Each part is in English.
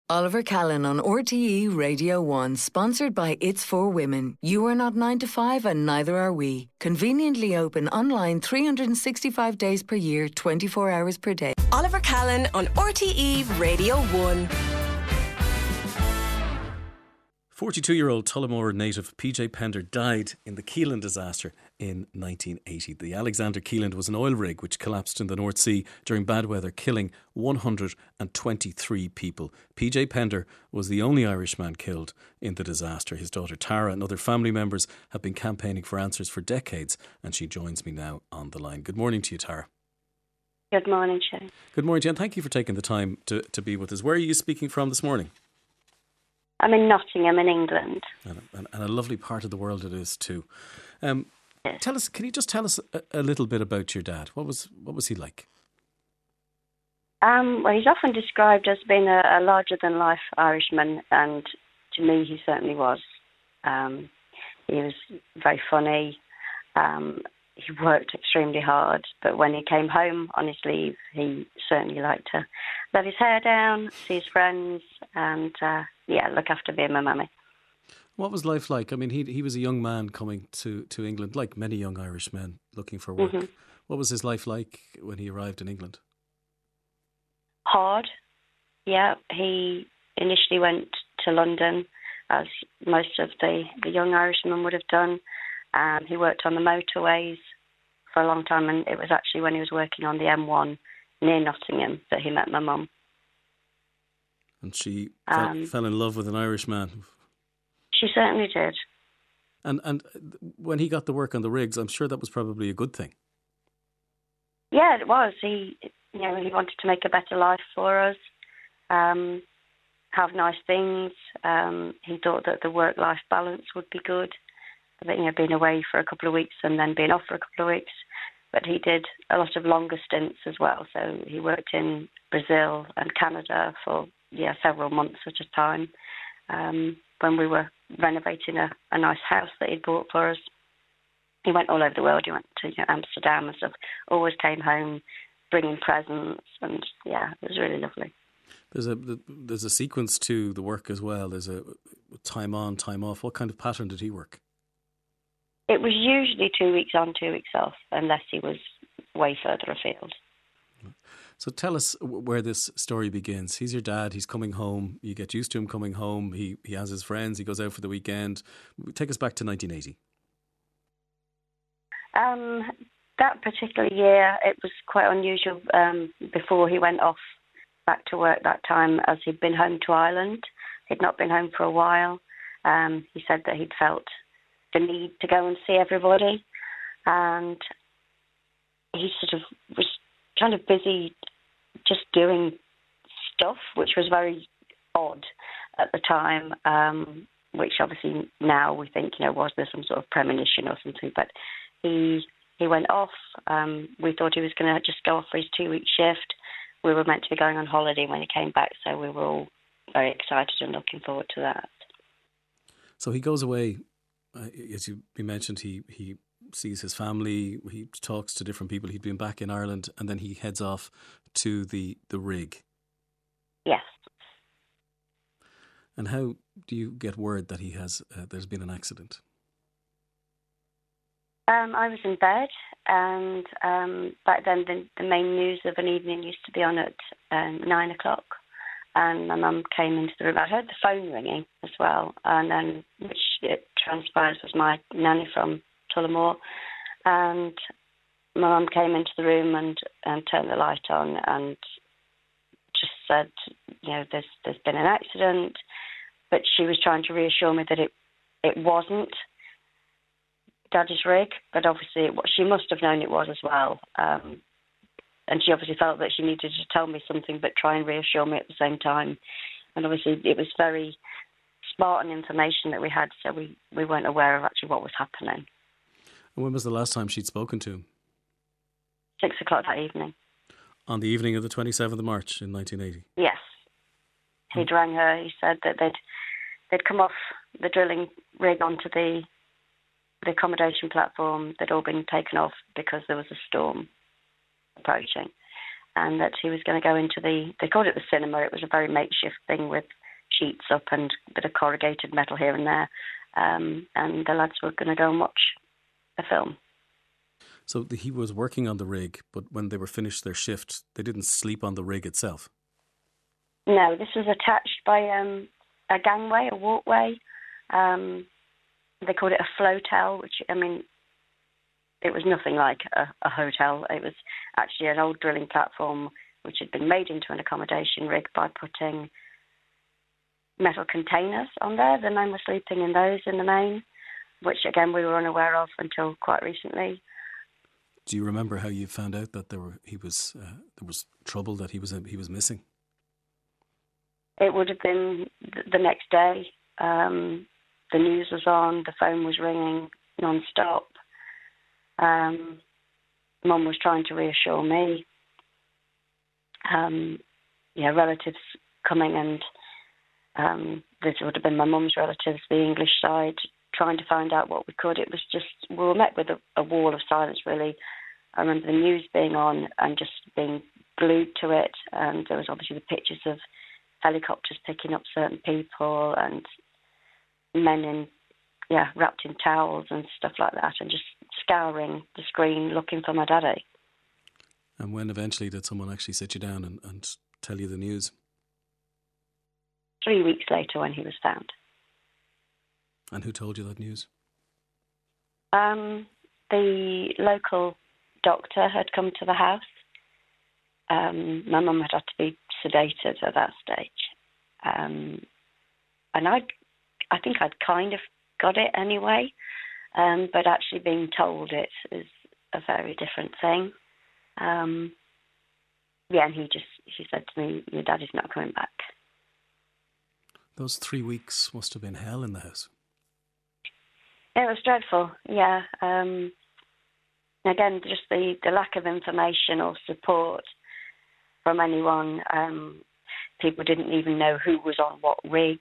Oliver Callan on RTE Radio 1, sponsored by It's for Women. You are not 9 to 5 and neither are we. Conveniently open online 365 days per year, 24 hours per day. Oliver Callan on RTE Radio 1. 42-year-old Tullamore native PJ Pender died in the Keelan disaster in 1980. The Alexander Keelan was an oil rig which collapsed in the North Sea during bad weather, killing 123 people. PJ Pender was the only Irishman killed in the disaster. His daughter Tara and other family members have been campaigning for answers for decades, and she joins me now on the line. Good morning to you, Tara. Good morning, Shane. Good morning to you, and thank you for taking the time to be with us. Where are you speaking from this morning? I'm in Nottingham in England. And a lovely part of the world it is too. Yes. Can you just tell us a little bit about your dad? What was he like? Well, he's often described as being a larger-than-life Irishman, and to me, he certainly was. He was very funny. He worked extremely hard, but when he came home on his leave, he certainly liked to let his hair down, see his friends, and look after me and my mummy. What was life like? I mean, he was a young man coming to England, like many young Irish men looking for work. Mm-hmm. What was his life like when he arrived in England? Hard. Yeah, he initially went to London, as most of the young Irishmen would have done. He worked on the motorways for a long time, and it was actually when he was working on the M1 near Nottingham that he met my mum. And she fell in love with an Irish man. She certainly did. And when he got the work on the rigs, I'm sure that was probably a good thing. Yeah, it was. He wanted to make a better life for us, have nice things. He thought that the work-life balance would be good. Being away for a couple of weeks and then being off for a couple of weeks. But he did a lot of longer stints as well. So he worked in Brazil and Canada for several months at a time. When we were renovating a nice house that he'd bought for us, he went all over the world. He went to Amsterdam and stuff. Always came home bringing presents, and it was really lovely. There's a sequence to the work as well. There's a time on, time off. What kind of pattern did he work? It was usually 2 weeks on, 2 weeks off, unless he was way further afield. So tell us where this story begins. He's your dad. He's coming home. You get used to him coming home. He has his friends. He goes out for the weekend. Take us back to 1980. That particular year, it was quite unusual. Before he went off back to work that time, as he'd been home to Ireland. He'd not been home for a while. He said that he'd felt the need to go and see everybody, and he sort of was kind of busy just doing stuff, which was very odd at the time, which obviously now we think, was there some sort of premonition or something, but he went off. We thought he was going to just go off for his 2-week shift. We were meant to be going on holiday when he came back, so we were all very excited and looking forward to that. So he goes away. As you mentioned, he sees his family, he talks to different people. He'd been back in Ireland, and then he heads off to the rig. Yes. And how do you get word that there's been an accident? I was in bed, and back then the main news of an evening used to be on at 9 o'clock. And my mum came into the room. I heard the phone ringing as well, and then which it transpires was my nanny from Tullamore. And my mum came into the room and turned the light on and just said, there's been an accident. But she was trying to reassure me that it wasn't Daddy's rig, but obviously she must have known it was as well. And she obviously felt that she needed to tell me something but try and reassure me at the same time. And obviously it was very Spartan information that we had, so we weren't aware of actually what was happening. And when was the last time she'd spoken to him? 6 o'clock that evening. On the evening of the 27th of March in 1980? Yes. He'd rang her. He said that they'd come off the drilling rig onto the accommodation platform. They'd all been taken off because there was a storm approaching. and that he was going to go into they called it the cinema. It was a very makeshift thing with sheets up and a bit of corrugated metal here and there. And the lads were going to go and watch a film. So he was working on the rig, but when they were finished their shift, they didn't sleep on the rig itself? No, this was attached by a gangway, a walkway. They called it a flotel, which, I mean, it was nothing like a hotel. It was actually an old drilling platform which had been made into an accommodation rig by putting metal containers on there. The men were sleeping in those in the main, which, again, we were unaware of until quite recently. Do you remember how you found out that there was trouble, that he was missing? It would have been the next day. The news was on, the phone was ringing non-stop. Mum was trying to reassure me. Relatives coming, and this would have been my mum's relatives, the English side, trying to find out what we could. It was just, we were met with a wall of silence, really. I remember the news being on and just being glued to it, and there was obviously the pictures of helicopters picking up certain people and men wrapped in towels and stuff like that, and just scouring the screen looking for my daddy. And when eventually did someone actually sit you down and tell you the news? 3 weeks later, when he was found. And who told you that news? The local doctor had come to the house. My mum had to be sedated at that stage. And I think I'd kind of got it anyway, but actually being told it is a very different thing. And he said to me, "Your daddy's not coming back." Those 3 weeks must have been hell in the house. It was dreadful, yeah. Again, just the lack of information or support from anyone. People didn't even know who was on what rig.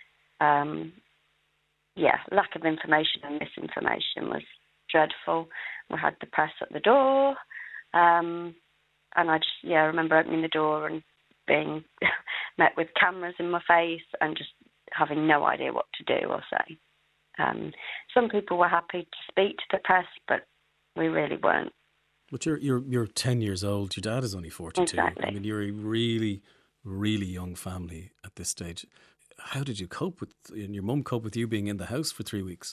Lack of information and misinformation was dreadful. We had the press at the door. And I remember opening the door and being met with cameras in my face and just having no idea what to do or say. Some people were happy to speak to the press, but we really weren't. But you're 10 years old. Your dad is only 42. Exactly. I mean, you're a really, really young family at this stage. How did you cope with, and your mum cope with you being in the house for 3 weeks?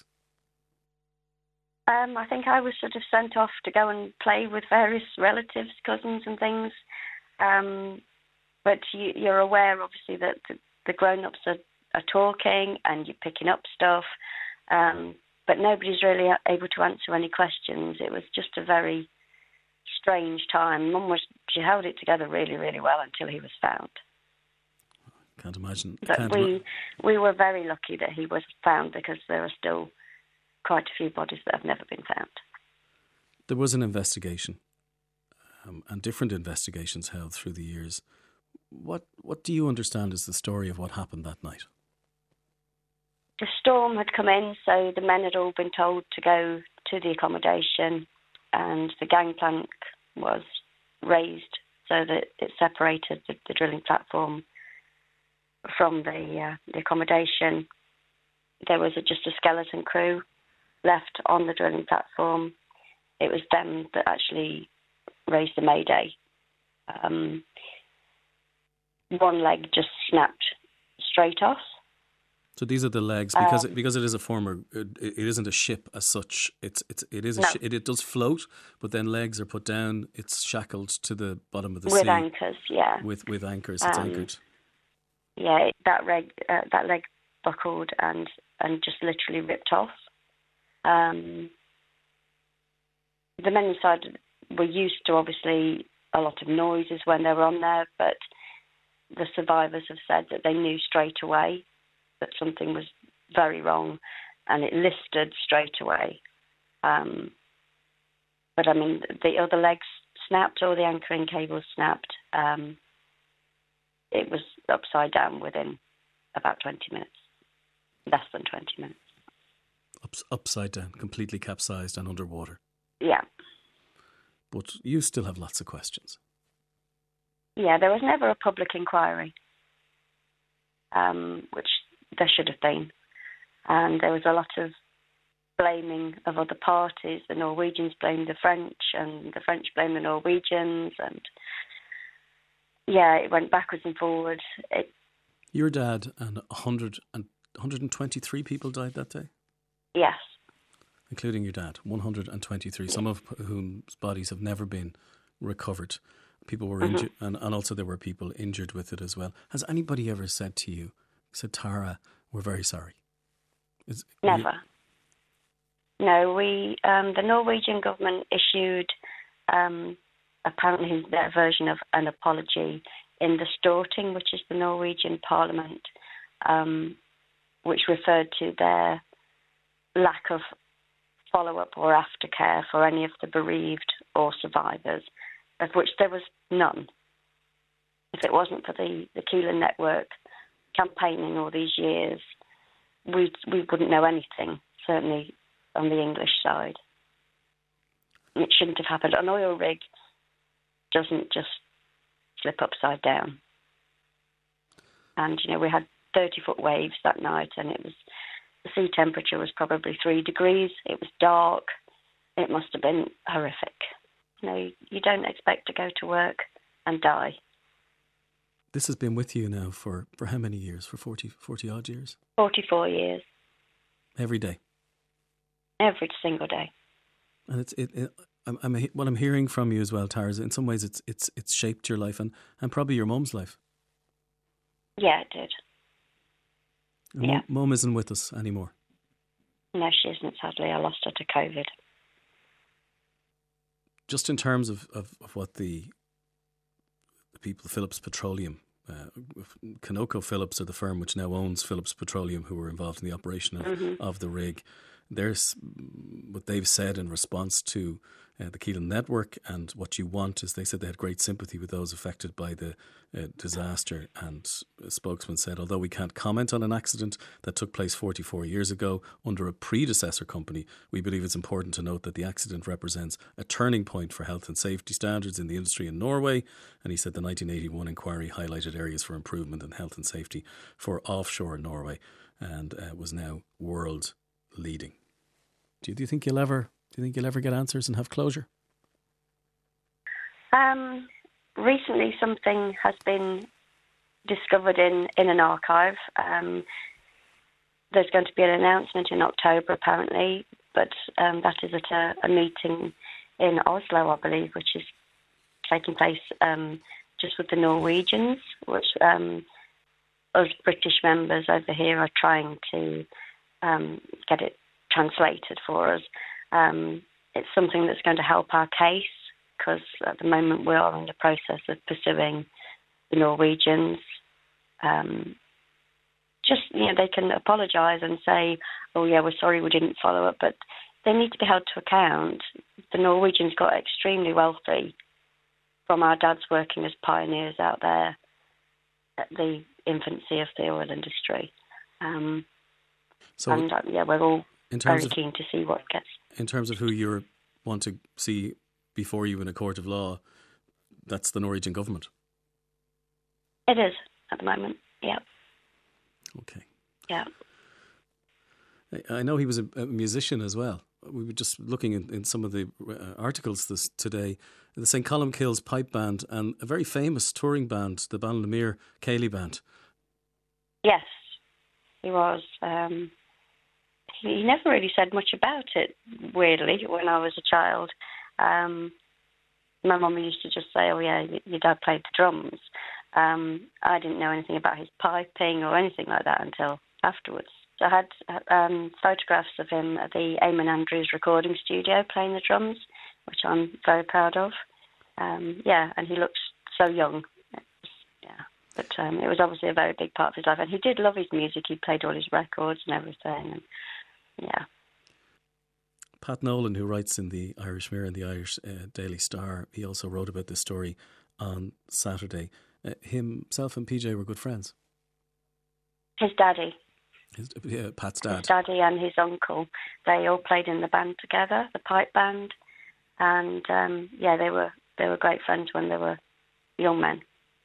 I think I was sort of sent off to go and play with various relatives, cousins and things. But you're aware, obviously, that the grown-ups are talking and you're picking up stuff. But nobody's really able to answer any questions. It was just a very strange time. She held it together really, really well until he was found. Can't imagine. But we were very lucky that he was found, because there are still quite a few bodies that have never been found. There was an investigation, and different investigations held through the years. What do you understand is the story of what happened that night? The storm had come in, so the men had all been told to go to the accommodation, and the gangplank was raised so that it separated the drilling platform from the accommodation. There was just a skeleton crew left on the drilling platform. It was them that actually raised the mayday. One leg just snapped straight off. So these are the legs, because it is a former. It isn't a ship as such. It is it does float, but then legs are put down. It's shackled to the bottom of the sea with anchors. Yeah, with anchors. It's anchored. Yeah, that leg buckled and just literally ripped off. The men inside were used to, obviously, a lot of noises when they were on there, but the survivors have said that they knew straight away that something was very wrong, and it listed straight away. But I mean, the other legs snapped, or the anchoring cable snapped. It was upside down within about 20 minutes, less than 20 minutes. Upside down, completely capsized and underwater. Yeah. But you still have lots of questions. Yeah, there was never a public inquiry, which there should have been. And there was a lot of blaming of other parties. The Norwegians blamed the French, and the French blamed the Norwegians, and it went backwards and forwards. Your dad and 123 people died that day? Yes. Including your dad, 123, some of whose bodies have never been recovered. People were injured, and also there were people injured with it as well. Has anybody ever said to you, Tara, we're very sorry? Never. No, the Norwegian government issued apparently their version of an apology in the Storting, which is the Norwegian parliament, which referred to their lack of follow-up or aftercare for any of the bereaved or survivors, of which there was none. If it wasn't for the Keelan Network campaigning all these years, we wouldn't know anything, certainly on the English side. It shouldn't have happened. An oil rig doesn't just slip upside down. And, we had 30-foot waves that night, and the sea temperature was probably 3 degrees. It was dark. It must have been horrific. You don't expect to go to work and die. This has been with you now for how many years? For 40 odd years? 44 years. Every day? Every single day. And what I'm hearing from you as well, Tara, is in some ways it's shaped your life and probably your mum's life. Yeah, it did. Yeah. Mum isn't with us anymore. No, she isn't, sadly. I lost her to COVID. Just in terms of what the people, Phillips Petroleum, ConocoPhillips are the firm which now owns Phillips Petroleum, who were involved in the operation of the rig. There's what they've said in response to the Keelan Network, and what you want is, they said they had great sympathy with those affected by the disaster, and a spokesman said, although we can't comment on an accident that took place 44 years ago under a predecessor company, we believe it's important to note that the accident represents a turning point for health and safety standards in the industry in Norway. And he said the 1981 inquiry highlighted areas for improvement in health and safety for offshore Norway, and was now world leading. Do you think you'll ever get answers and have closure? Recently, something has been discovered in an archive. There's going to be an announcement in October, apparently, but that is at a meeting in Oslo, I believe, which is taking place just with the Norwegians, which us British members over here are trying to get it translated for us. It's something that's going to help our case, because at the moment we are in the process of pursuing the Norwegians. They can apologise and say, oh yeah, we're sorry we didn't follow up, but they need to be held to account. The Norwegians got extremely wealthy from our dads working as pioneers out there at the infancy of the oil industry. We're all very keen to see what gets. In terms of who you want to see before you in a court of law, that's the Norwegian government. It is at the moment. Yeah. Okay. Yeah. I know he was a musician as well. We were just looking in some of the articles today. The St. Columkills Pipe Band and a very famous touring band, the Ballinamere Ceilidh Band. Yes, he was. He never really said much about it, weirdly, when I was a child. My mum used to just say, oh yeah, your dad played the drums. I didn't know anything about his piping or anything like that until afterwards. So I had photographs of him at the Eamon Andrews recording studio playing the drums, which I'm very proud of. And he looks so young. But it was obviously a very big part of his life. And he did love his music. He played all his records and everything. And, Pat Nolan, who writes in the Irish Mirror and the Irish Daily Star, he also wrote about this story on Saturday. Himself and PJ were good friends. His daddy. Pat's dad. His daddy and his uncle. They all played in the band together, the pipe band. And, they were great friends when they were young men.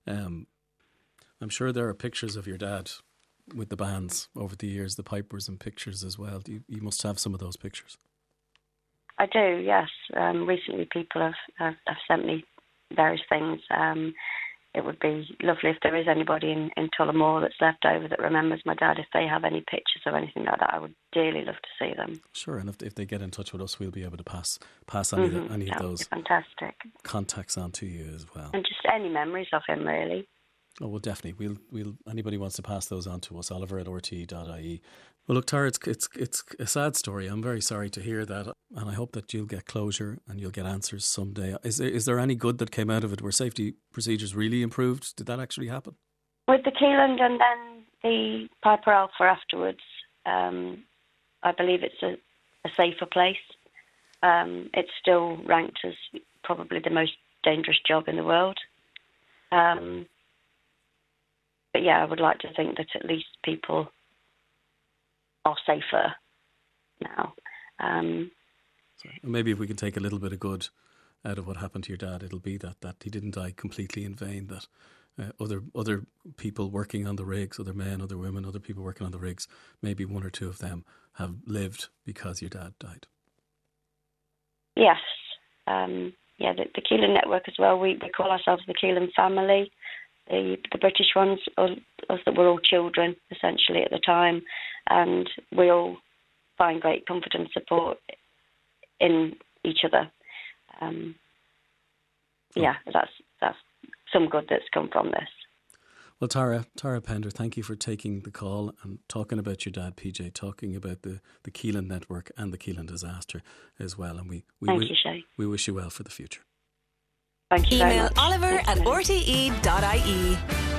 I'm sure there are pictures of your dad with the bands over the years, the pipers and pictures as well. You must have some of those pictures. I do, yes. Recently people have sent me various things. It would be lovely if there is anybody in Tullamore that's left over that remembers my dad. If they have any pictures or anything like that, I would dearly love to see them. Sure, and if they get in touch with us, we'll be able to pass any of those fantastic contacts on to you as well. And just any memories of him, really. Oh, well, definitely. We'll anybody wants to pass those on to us, oliver@rte.ie. Well, look, Tara, it's a sad story. I'm very sorry to hear that, and I hope that you'll get closure and you'll get answers someday. Is there any good that came out of it? Were safety procedures really improved? Did that actually happen? With the Keeland and then the Piper Alpha afterwards, I believe it's a safer place. It's still ranked as probably the most dangerous job in the world. But yeah, I would like to think that at least people are safer now. So maybe if we can take a little bit of good out of what happened to your dad, it'll be that he didn't die completely in vain, that other people working on the rigs, other men, other women, other people working on the rigs, maybe one or two of them have lived because your dad died. Yes. The Keeland Network as well, we call ourselves the Keeland family. The British ones, us that were all children essentially at the time, and we all find great comfort and support in each other. That's some good that's come from this. Well, Tara Pender, thank you for taking the call and talking about your dad, PJ, talking about the Keeland Network and the Keeland disaster as well. And Thank you, Shay. We wish you well for the future. Thank you very much. Email oliver@rte.ie.